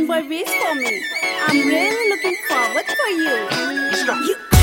were raised for me. I'm really looking forward for you. Stop. You